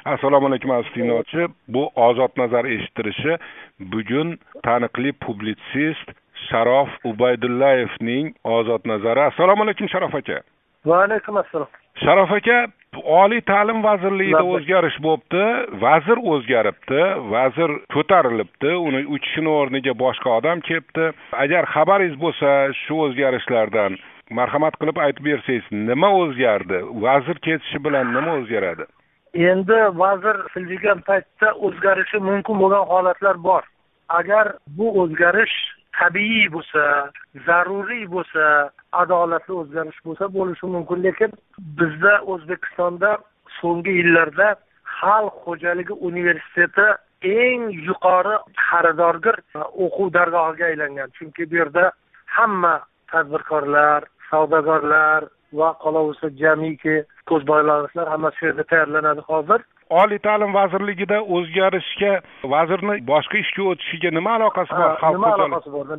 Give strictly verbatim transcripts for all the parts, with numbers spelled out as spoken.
Assalomu alaykum aziz tinglovchi. Bu Ozod nazar eshittirishi bugun taniqli publitsist Sharof Ubaydullayevning Ozod nazari. Assalomu alaykum Sharof aka. Va alaykum assalom. Sharof aka, Oliy ta'lim vazirligida o'zgarish bo'libdi. Vazir o'zgaribdi, vazir ko'tarilibdi, uni uchishini o'rniga boshqa odam kelibdi. Agar xabaringiz bo'lsa shu o'zgarishlardan marhamat qilib aytib bersangiz, nima o'zgardi? Vazir ketishi bilan nima o'zgaradi? Endi vazir siljigan paytda o'zgarishi mumkin bo'lgan holatlar bor. Agar bu o'zgarish tabiiy bo'lsa, zaruriy bo'lsa, adolatli o'zgarish bo'lsa bo'lishi mumkin, lekin bizda O'zbekistonda so'nggi yillarda Xalq xo'jaligi universiteti eng yuqori xaridorgir o'quv dargohiga aylangan. Chunki bu yerda hamma tadbirkorlar, savdogarlar va qolaversa jamiki ko'zboylanishlar hammasi shu yerda tayyorlanadi hozir. Oliy ta'lim vazirligida o'zgarishga vazirni boshqa ishga o'tishiga nima aloqasi bor? Nima aloqasi bor?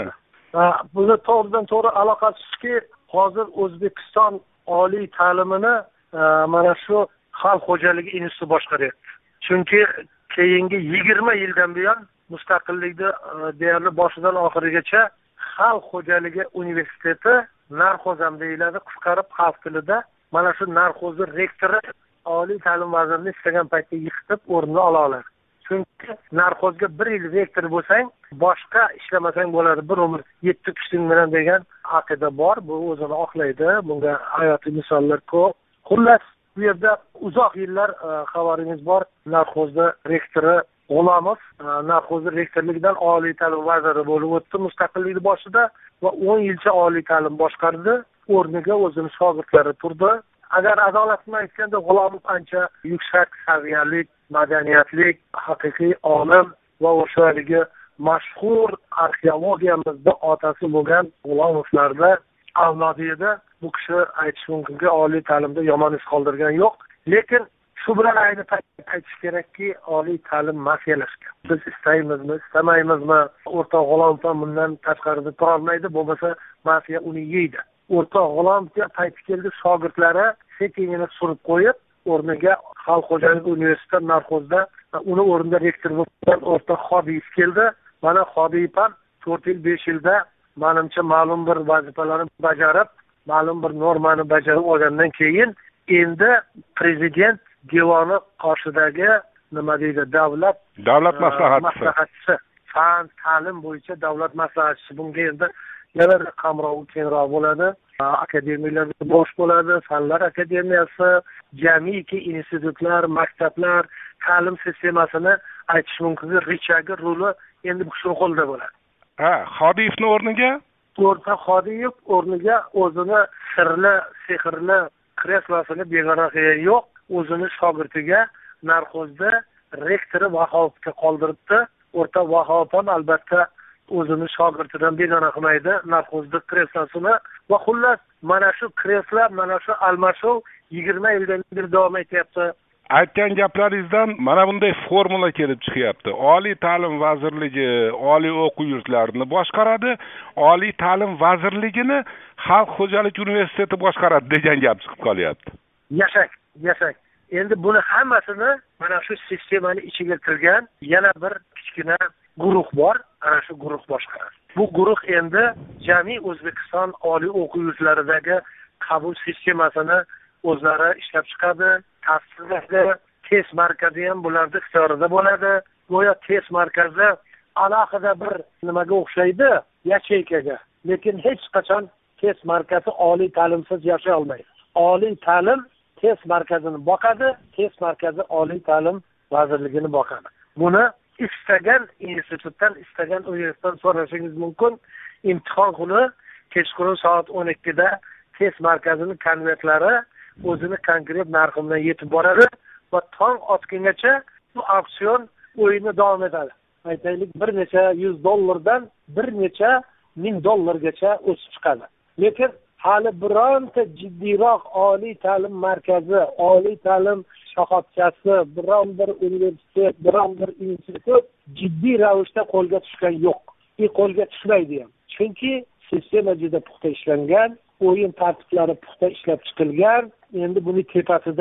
Buni to'g'ridan to'g'ri aloqasiki, hozir O'zbekiston oliy ta'limini mana shu Xalq xo'jaligi instituti boshqaryapti. Chunki keyingi yigirma yildan buyon mustaqillikni deyarli boshidan oxirigacha Xalq xo'jaligi universiteti narxozam deyiladi, qisqarib xalq tilida. Mana shu narxozni rektori oliy ta'lim vazirini istagan paytda yiqitib o'rnini ola oladi. Chunki narxozga bir yil rektor bo'lsang, boshqa ishlamasang bo'ladi, bir umr yetti kishing bilan degan aqida bor. Bu o'zini oqlaydi. Bunga hayotiy misollar ko'p. Xullas, bu yerda uzoq yillar xabaringiz bor, narxozda rektori G'ulomov narxozni rektorligidan oliy ta'lim vaziri bo'lib o'tdi mustaqillik boshida va o'n yilcha oliy ta'lim boshqardi. O'rniga o'zini shogirdlari turdi. Agar adolatni aytganda, G'ulomov ancha yuksak saviyalik, madaniyatlik, haqiqiy olim va o'shaligi mashhur arxeologiyamizda otasi bo'lgan G'ulomovlarda avlodi edi. Bu kishi aytish mumkinki, oliy ta'limda yomon iz qoldirgan yo'q. Lekin shu bilan ayni paytda aytish kerakki, oliy ta'lim mafiyalashgan. Biz istaymizmi, istamaymizmi? O'rtoq G'ulomov ham bundan tashqarida tura olmaydi, bo'lmasa mafiya uni yeydi. O'rtoq G'ulomovga payti keldi, shogirdlari sekingini surib qo'yib, o'rniga Xalq xo'jaligi universiteti narxozda uni o'rnida rektor bo'lgan o'rtoq Xodiyev keldi. Mana Xodiyev ham to'rt yil, besh yilda menimcha ma'lum bir vazifalarni bajarib, ma'lum bir normani bajarib olgandan keyin endi prezident devoni qoshidagi nima deydi, davlat davlat maslahatchisi, fan ta'lim bo'yicha davlat maslahatchisi. Bunga endi yana qamrovi kengroq bo'ladi. Akademiyalarda bosh bo'ladi, fanlar akademiyasi, jamiki institutlar, maktablar, ta'lim sistemasini aytish mumkinki, richagi roli endi bu kishi qo'lda bo'ladi. Ha, Xodiyevning o'rniga o'rta Xodiyev o'rniga o'zini sirli, sehrli kreslosini begona qilgan yo'q, o'zini shogirdiga narxozda rektori Vahovga qoldiribdi. O'rta Vahov ham albatta o'zini shogirdidan begona qilmaydi narxozda kreslosini. Va xullas, mana shu kresla, mana shu almashuv yigirma yildan beri davom etyapti. Aytgan gaplaringizdan mana bunday formula kelib chiqyapti. Oliy ta'lim vazirligi oliy o'quv yurtlarini boshqaradi, oliy ta'lim vazirligini Xalq xo'jaligi universiteti boshqaradi degan gap chiqib qolyapti. Yashak, yashak. Endi buni hammasini mana shu sistemani ichiga kirgan yana bir kichkina guruh bor, ana shu guruh boshqaradi. Bu guruh endi jami O'zbekiston oliy o'quv yurtlaridagi qabul sistemasini o'zlari ishlab chiqadi, tasdiqlaydi. Test markazi ham bularda ixtiyorida bo'ladi. Go'yo test markazi alohida bir nimaga o'xshaydi, yacheykaga. Lekin hech qachon test markazi oliy ta'limsiz yashay olmaydi. Oliy ta'lim test markazini boqadi, test markazi oliy ta'lim vazirligini boqadi. Buni istagan institutdan, istagan universitetdan so'rashingiz mumkin. Imtihon kuni kechqurun soat o'n ikkida test markazining konvertlari o'zini konkret narxi bilan yetib boradi va tong otgungacha bu auksion o'yini davom etadi. Aytaylik, bir necha yuz dollardan bir necha ming dollargacha o'sib chiqadi. Lekin hali bironta jiddiyroq oliy ta'lim markazi, oliy ta'lim shoxobchasi, biron bir universitet, biron bir institut jiddiy ravishda qo'lga tushgan yo'q. E qo'lga tushmaydi ham. Chunki sistema juda puxta ishlangan, o'yin tartiblari puxta ishlab chiqilgan. Endi buni tepasida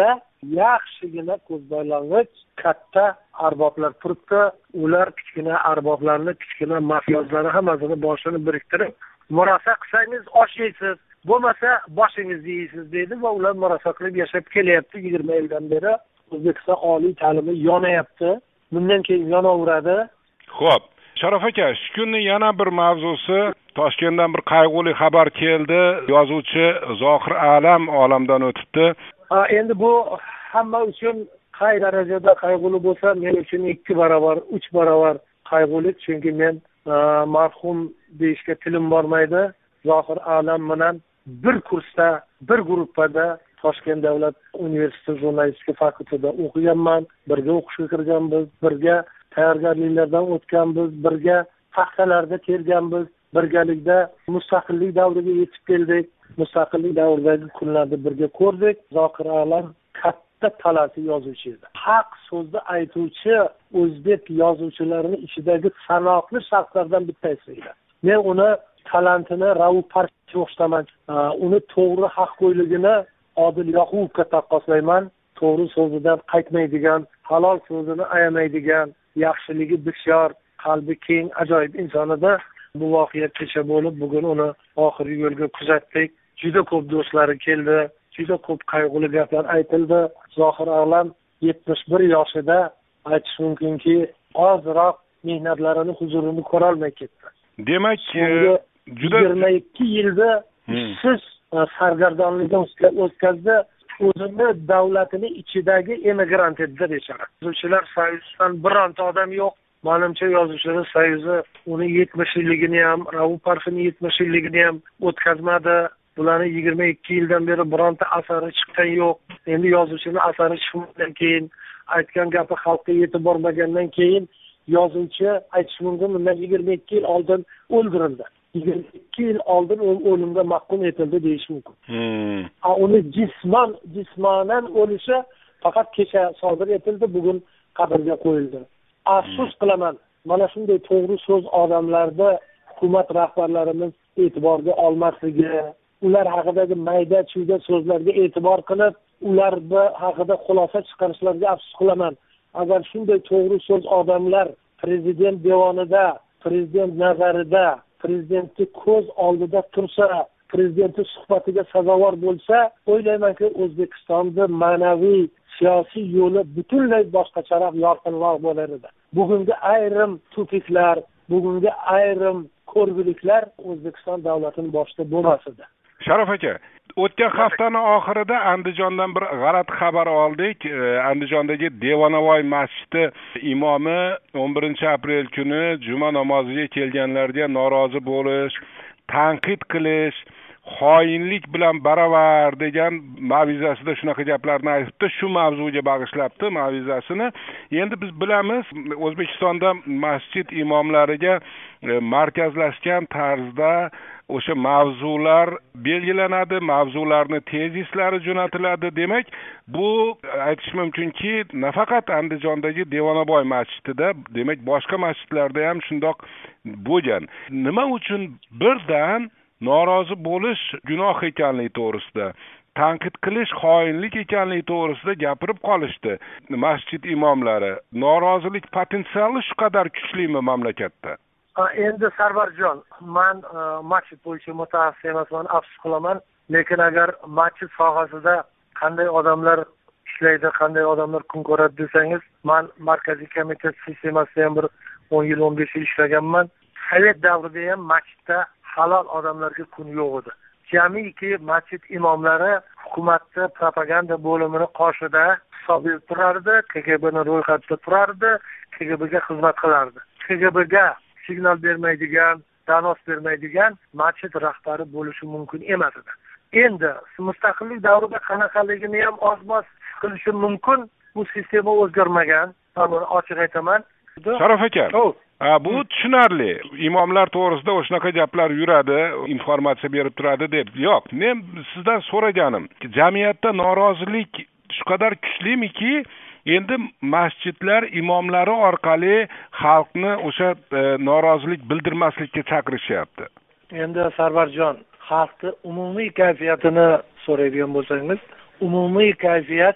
yaxshigina ko'zbo'ylang'ich katta arboblar turibdi. Ular kichkina arboblarni, kichkina mafiyozlarni hammasini boshini biriktirib, murosa qilsangiz osh yeysiz, bo'lmasa boshingizni yeysiz deydi va ular murosa qilib yashab kelyapti. yigirma yildan beri O'zbekiston oliy ta'limi yonayapti. Bundan keyin yonaveradi. Xo'p, Sharof aka, shu kunning yana bir mavzusi, Toshkentdan bir qayg'uli xabar keldi. Yozuvchi Zohir Alam olamdan o'tibdi. Endi bu hamma uchun qay darajada qayg'uli bo'lsa, men uchun ikki barobar, uch barobar qayg'uli, chunki men marhum deyishga tilim bormaydi. Zohir Alam bilan bir kursda, bir gruppada Toshkent davlat universiteti jurnalistika fakultetida o'qiganman, birga o'qishga kirganmiz, birga tayyorgarliklardan o'tganmiz, birga paxtalarda terganmiz, birgalikda mustaqillik davriga yetib keldik. Mustaqillik davridagi kunlarni birga ko'rdik. Zohir Alam katta talati yozuvchi edi. Haq so'zni aytuvchi o'zbek yozuvchilarining ichidagi sanoqli shaxslardan bittasi edi. Men uni talantini Rauf Parfiga o'xshataman. Uni to'g'ri haqgo'yligini Odil Yoqubovga taqqoslayman. To'g'ri so'zidan qaytmaydigan, halol so'zini ayamaydigan, yaxshiligi bisyor, qalbi keng, ajoyib inson edi. Bu voqea kecha bo'lib, bugun uni oxirgi yo'lga kuzatdik. Juda ko'p do'stlari keldi, juda ko'p qayg'uli gaplar aytildi. Zohir Alam yetmish bir yoshida aytish mumkinki, ozroq mehnatlarini, huzurini ko'ra olmay ketdi. Demak, juda yigirma ikki yilda ishsiz sargardonlikda o'tkazdi. O'zini davlatini ichidagi emigrant edi deyishadi. Yozuvchilar soyuzidan bironta odam yo'q. Menimcha Yozuvchilar soyuzi uni yetmish yilligini ham, Rauf Parfini yetmish yilligini ham o'tkazmadi. Bularning yigirma ikki yildan beri bironta asari chiqqan yo'q. Endi yozuvchining asari chiqmagandan keyin, aytgan gapi xalqqa yetib bormagandan keyin yozuvchi aytish mumkin, bundan yigirma ikki yil oldin o'ldirildi. yigirma ikki yil oldin o'limga mahkum etildi deyish mumkin. Hmm. Uni jismon, jismonan o'lishi faqat kecha sodir etildi, bugun qabrga qo'yildi. Afsus qilaman, mana shunday to'g'ri so'z odamlarda hukumat rahbarlarimiz e'tiborga olmasligi, ular haqidagi mayda-chuyda so'zlarga e'tibor qilib, ularni haqida xulosa chiqarishlarga afsus qilaman. Agar shunday to'g'ri so'z odamlar prezident devonida, prezident nazarida, prezidentning ko'z oldida tursa, prezidentning suhbatiga sazovor bo'lsa, o'ylaymanki, O'zbekistonda ma'naviy siyosiy yo'li butunlay boshqacharoq, yorqinroq bo'lar edi. Bugungi ayrim tupiklar, bugungi ayrim ko'rguliklar O'zbekiston davlatining boshida bo'lmas edi. Sharof aka, o'tgan haftaning oxirida Andijondan bir g'alati xabar oldik. Andijondagi Devonavoy masjidi imomi o'n birinchi aprel kuni juma namoziga kelganlarga norozi bo'lish, tanqid qilish, xoinlik bilan baravar degan mavizasida shunaqa gaplarni aytibdi. Shu mavzuga bag'ishlabdi mavizasini. Endi biz bilamiz, O'zbekistonda masjid imomlariga markazlashgan tarzda o'sha mavzular belgilanadi, mavzularni tezislari jo'natiladi. Demak, bu aytish mumkinki, nafaqat Andijondagi Devonavoy masjidida, demak, boshqa masjidlarda ham shundoq bo'lgan. Nima uchun birdan norozi bo'lish gunoh ekanligi to'g'risida, tanqid qilish xoinlik ekanligi to'g'risida gapirib qolishdi masjid imomlari? Norozilik potensiali shu qadar kuchlimi mamlakatda? Endi Sarvarjon, men masjid bo'yicha mutaxassis emasman, afsus qilaman, lekin agar masjid sohasida qanday odamlar ishlaydi, qanday odamlar kun ko'radi desangiz, men markaziy komitet sistemasida ham bir o'n yil, o'n besh yil ishlaganman. Sovet davrida ham masjidda halol odamlarga kun yo'q edi. Jamiki masjid imomlari hukumatning propaganda bo'limini qoshida hisobida turardi, K G B'ning ro'yxatida turardi, K G B'ga xizmat qilardi. K G B'ga signal bermaydigan, danos bermaydigan masjid rahbari bo'lishi mumkin emas edi. Endi mustaqillik davrida qanaqaligini ham oz-moz qilishi mumkin. Bu sistema o'zgarmagan. Buni ochiq aytaman. Sharof aka, bu tushunarli. Imomlar to'g'risida o'shanaqa gaplar yuradi, informatsiya berib turadi deb. Yo'q, men sizdan so'raganim, jamiyatda norozilik shu qadar kuchlimiki, endi masjidlar imomlari orqali xalqni o'sha norozilik bildirmaslikka chaqirishyapti. Endi Sarvarjon, xalqning umumiy kayfiyatini so'raydigan bo'lsangiz, umumiy kayfiyat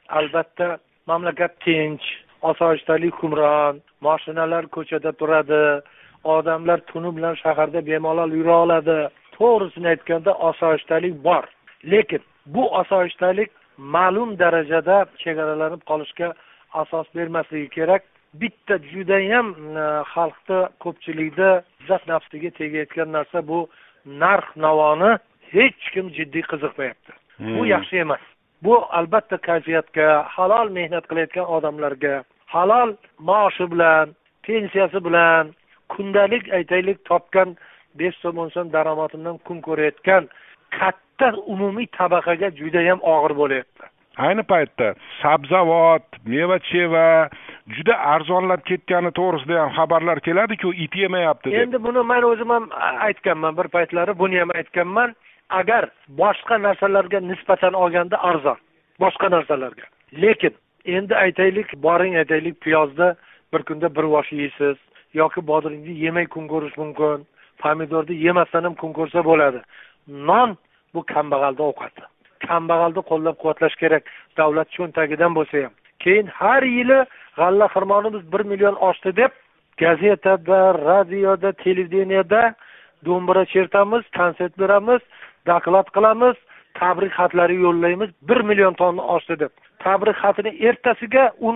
albatta mamlakat tinch, osoyishtalik hukmron, mashinalar ko'chada turadi, odamlar tuni bilan shaharda bemalol yura oladi. To'g'risini aytganda osoyishtalik bor, lekin bu osoyishtalik ma'lum darajada chegaralanib qolishga asos bermasligi kerak. Bitta judayam xalqda ko'pchilikda izzat nafsiga tegayotgan narsa bu narx navoni hech kim jiddiy qiziqmayapti. Hmm. Bu yaxshi emas. Bu albatta kayfiyatga, halol mehnat qilayotgan odamlarga, halol maoshi bilan, pensiyasi bilan, kundalik aytaylik topgan besh so'm o'n so'm daromadidan kun ko'rayotgan katta umumiy tabaqaga juda ham og'ir bo'lyapti. Ayni paytda sabzavot, meva-cheva juda arzonlab ketgani to'g'risida ham xabarlar keladi-ku, it yemayapti deb. Endi buni men o'zim ham aytganman, bir paytlari buni ham aytganman. Agar boshqa narsalarga nisbatan olganda arzon, boshqa narsalarga. Lekin endi aytaylik, boring aytaylik piyozda bir kunda bir vosh yeysiz yoki bodringni yemay kun ko'rish mumkin. Pomidorni yemasdan ham kun ko'rsa bo'ladi. Non bu kambag'alda ovqati. Kambag'alni qo'llab-quvvatlash kerak, davlat cho'ntagidan bo'lsa ham. Keyin har yili g'alla xirmonimiz bir million oshdi deb gazetada, radioda, televideniyada do'mbira chertamiz, konsert beramiz, doklad qilamiz, tabrik xatlari yo'llaymiz bir million tonna oshdi deb. Tabrik xatini ertasiga un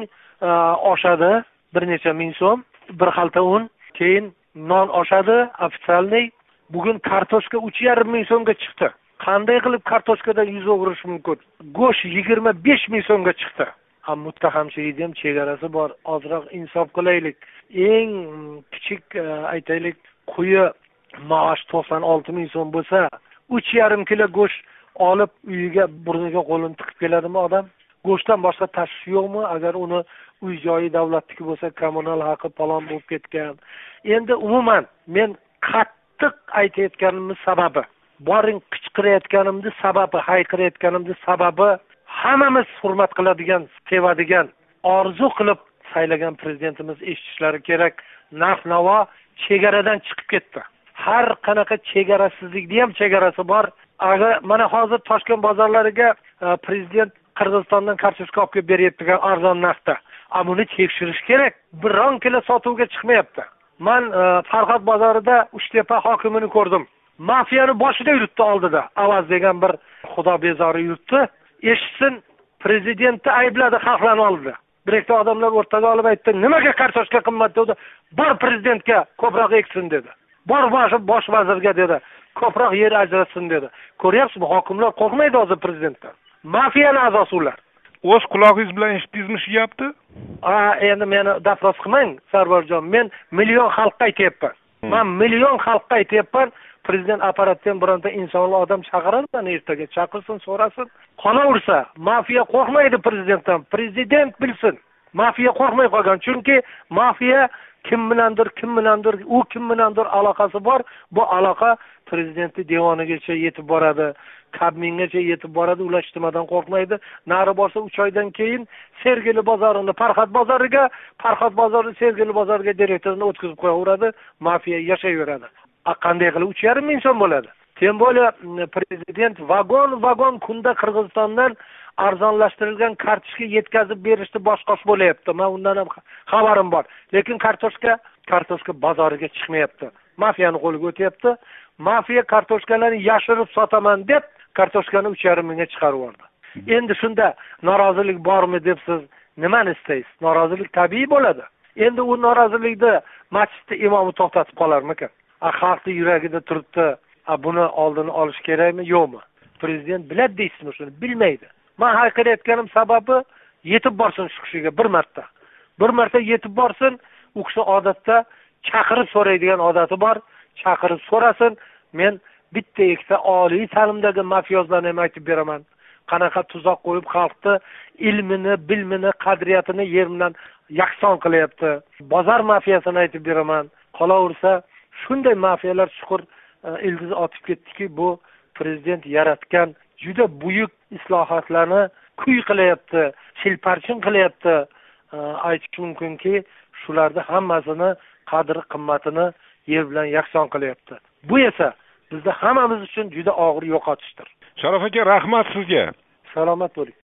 oshadi bir necha ming so'm, bir xalta un, keyin non oshadi ofitsialniy. Bugun kartoshka uch yarim ming so'mga chiqdi. Qanday qilib kartoshkadan yuz o'g'irish mumkin? Go'sht yigirma besh ming so'mga chiqdi. Ham muttahamchilikda ham chegarasi bor. Ozroq insof qilaylik. Eng kichik aytaylik quyi maosh to'qson olti ming so'm bo'lsa, uch yarim kilo go'sht olib uyiga burniga qo'lini tiqib keladimi odam? Go'shtdan boshqa tashvish yo'qmi? Agar uni uy joyi davlatniki bo'lsa, kommunal haqi palon bo'lib ketgan. Endi umuman men qattiq aytayotganimning sababi, boring qichqirayotganimning sababi, hayqirayotganimning sababi hammamiz hurmat qiladigan, sevadigan, orzu qilib saylagan prezidentimiz eshitishlari kerak. Narx-navo chegaradan chiqib ketdi. Har qanaqa chegarasizlikning ham chegarasi bor. Agar mana hozir Toshkent bozorlariga prezident Qirg'izistondan kartoshka olib kelib beryapti arzon narxda. Buni tekshirish kerak. Biron kilo sotuvga chiqmayapti. Men Farhod bozorida Uchtepa hokimini ko'rdim. Mafiyani boshida yuribdi oldida. Avaz degan bir xudo bezori yuribdi. Eshitsin, prezidentni aybladi xalqlarning oldida. Bir ikkita odamlar o'rtaga olib aytdi, nimaga kartoshka qimmat dedi. Bor prezidentga ko'proq eksin dedi. Bor bosh bosh vazirga dedi, ko'proq yer ajratsin dedi. Ko'ryapsizmi, hokimlar qo'rqmaydi hozir prezidentdan. Mafiyaning a'zosi ular. O'z qulog'ingiz bilan eshitdingizmi shu gapni? Ha, endi meni dafros qilmang, Sarvarjon. Men million xalqqa aytyapman. Hmm. Men million xalqqa aytyapman. Prezident apparatdan bironta insonli odam chaqiradi, ertaga chaqirsin, so'rasin. Qolaversa, mafiya qo'rqmaydi prezidentdan. Prezident bilsin. Mafiya qo'rqmay qolgan. Chunki mafiya kim bilandir, kim bilandir, u kim bilandir aloqasi bor. Bu aloqa prezidentning devonigacha yetib boradi. Kabmingacha yetib boradi. Ular ijtimodan qo'rqmaydi. Nari borsa uch oydan keyin Sergeli bozorini Farhod bozoriga, Farhod bozorini Sergeli bozoriga direktorini o'tkazib qo'yaveradi. Mafiya yashayveradi. Qanday qilib uch yarim ming so'm bo'ladi. Tem bo'la prezident vagon-vagon kunda Qirg'izistondan arzonlashtirilgan kartoshka yetkazib berishni boshqosh bo'layapti. Men undan ham xabarim bor. Lekin kartoshka, kartoshka bozoriga chiqmayapti. Mafiyani qo'liga o'tyapti. Mafiya kartoshkalarni yashirib sotaman deb kartoshkani uch yarim mingga chiqarib yubordi. Endi shunda norozilik bormi deb siz nimani istaysiz? Norozilik tabiiy bo'ladi. Endi u norozilikni masjidda imomi to'xtatib qolarmikan? Xalqning yuragida turibdi. Buni oldini olish kerakmi, yo'qmi? Prezident biladi deysizmi shuni? Bilmaydi. Men hayqirayotganim sababi yetib borsin shu kishiga bir marta. Bir marta yetib borsin, u kishi odatda chaqirib so'raydigan odati bor. Chaqirib so'rasin. Men bitta ikkita oliy ta'limdagi mafiyozlarni ham aytib beraman. Qanaqa tuzoq qo'yib xalqni ilmini, bilmini, qadriyatini yer bilan yakson qilyapti. Bozor mafiyasini aytib beraman. Qolaversa, shunday mafiyalar chuqur ildiz otib ketdiki, bu prezident yaratgan juda buyuk islohotlarni kuy qilyapti, chilparchin qilyapti. Aytish mumkinki, shularni hammasini qadr qimmatini yer bilan yakson qilyapti. Bu esa bizda hammamiz uchun juda og'ir yo'qotishdir. Sharof aka, rahmat sizga. Salomat bo'ling.